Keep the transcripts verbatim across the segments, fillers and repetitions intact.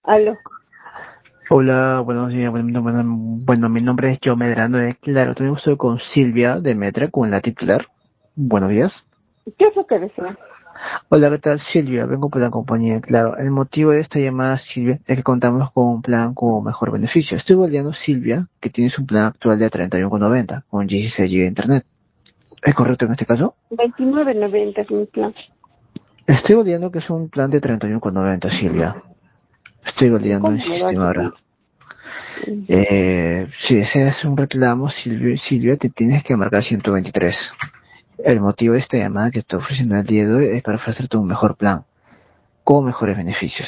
Aló. Hola, buenos días. Bueno, bueno, bueno, mi nombre es Joe Medrano de Claro. Tengo gusto con Silvia de Metra, con la titular. Buenos días. ¿Qué es lo que desea? Hola, ¿qué tal, Silvia? Vengo por la compañía de Claro. El motivo de esta llamada, Silvia, es que contamos con un plan con mejor beneficio. Estoy validando, Silvia, que tienes un plan actual de treinta y uno con noventa, con dieciséis gigas de internet. ¿Es correcto en este caso? veintinueve noventa es mi plan. Estoy validando que es un plan de treinta y uno con noventa, Silvia. Estoy validando el ¿Cómo me va a sistema hacer ahora. tanto? Mm. Eh, si deseas un reclamo, Silvia, Silvia, te tienes que marcar ciento veintitrés. El motivo de esta llamada que estoy ofreciendo el día de hoy es para ofrecerte un mejor plan, con mejores beneficios.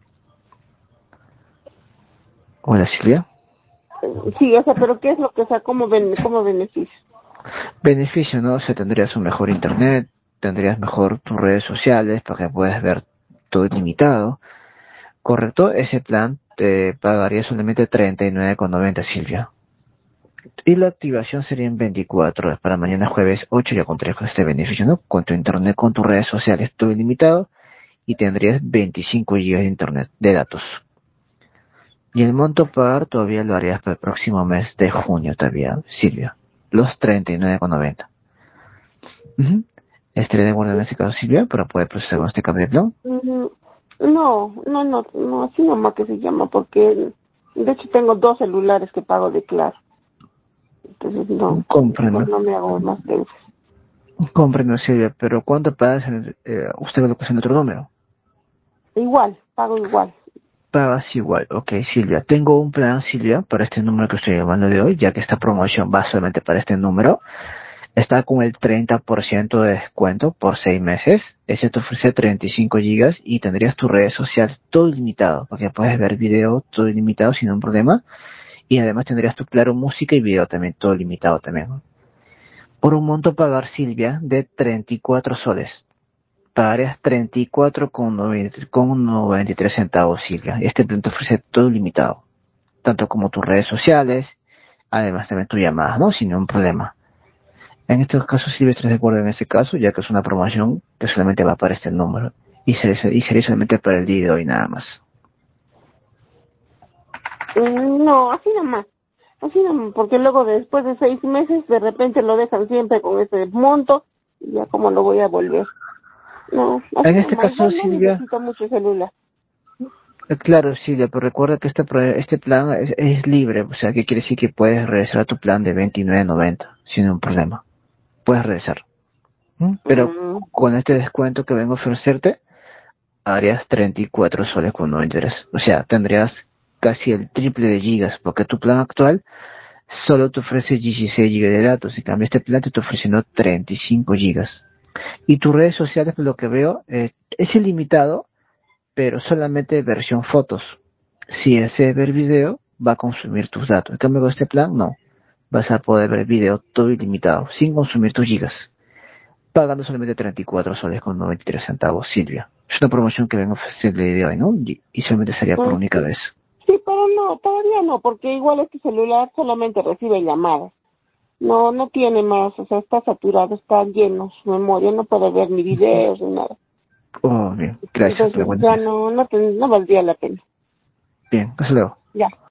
Hola, Silvia. Sí, o sea, pero ¿qué es lo que, o sea, cómo, ben, cómo beneficio? Beneficio, ¿no? O sea, tendrías un mejor internet, tendrías mejor tus redes sociales para que puedas ver todo ilimitado. ¿Correcto? Ese plan te pagaría solamente treinta y nueve con noventa, Silvia. Y la activación sería en veinticuatro horas para mañana jueves ocho ya contarías con este beneficio, ¿no? Con tu internet, con tus redes sociales, todo ilimitado y tendrías veinticinco gigas de internet, de datos. Y el monto a pagar todavía lo harías para el próximo mes de junio todavía, Silvia. Los treinta y nueve con noventa. Uh-huh. Estaré de acuerdo en este caso, Silvia, para poder procesar con este cambio de plan. Mm, No, no, no, no, así nomás que se llama, porque de hecho tengo dos celulares que pago de Claro. Entonces no, mejor Comprendo. no me hago más deudas. Comprendo, Silvia, pero ¿cuánto pagas en, eh, usted lo que en otro número? Igual, pago igual. Pagas igual. Ok, Silvia. Tengo un plan, Silvia, para este número que estoy llamando de hoy, ya que esta promoción va solamente para este número. Está con el treinta por ciento de descuento por seis meses. Ese te ofrece treinta y cinco gigas y tendrías tus redes sociales todo ilimitado, porque puedes ver video todo ilimitado sin un problema. Y además tendrías tu Claro música y video también todo ilimitado también, ¿no? Por un monto a pagar, Silvia, de treinta y cuatro soles. Pagarías treinta y cuatro con noventa y tres centavos, Silvia. Este plan te ofrece todo ilimitado, tanto como tus redes sociales, además también tus llamadas, ¿no? Sin ningún problema. En estos casos, Silvia, ¿estás de acuerdo en este caso? Ya que es una promoción que solamente va para este número. Y sería, y sería solamente para el día de hoy nada más. Mm, No, así nomás. Así nomás, porque luego después de seis meses de repente lo dejan siempre con ese monto y ya como lo voy a volver. No, así En este nomás, no, caso, no Silvia, necesito mucho celular. eh, claro, Silvia, pero recuerda que este, pro- este plan es, es libre. O sea, ¿qué quiere decir? Que puedes regresar a tu plan de veintinueve noventa sin ningún problema. Puedes regresar. ¿Mm? Pero Mm, con este descuento que vengo a ofrecerte, harías treinta y cuatro soles con noventa y tres. O sea, tendrías casi el triple de gigas, porque tu plan actual solo te ofrece dieciséis gigas de datos. En cambio, este plan te está ofreciendo treinta y cinco gigas. Y tus redes sociales, por lo que veo, eh, es ilimitado, pero solamente versión fotos. Si deseas ver video, va a consumir tus datos. En cambio, con este plan, no. Vas a poder ver video todo ilimitado, sin consumir tus gigas, pagando solamente treinta y cuatro soles con noventa y tres centavos, Silvia. Es una promoción que vengo a ofrecerle de hoy, ¿no? Y, y solamente sería por mm, única vez. Sí, pero no, todavía no, porque igual este celular solamente recibe llamadas. No, no tiene más, o sea, está saturado, está lleno su memoria, no puede ver ni videos ni nada. Oh, bien. Gracias. Entonces Buenos ya días. no, no, ten- no valdría la pena. Bien. Hasta luego. Ya.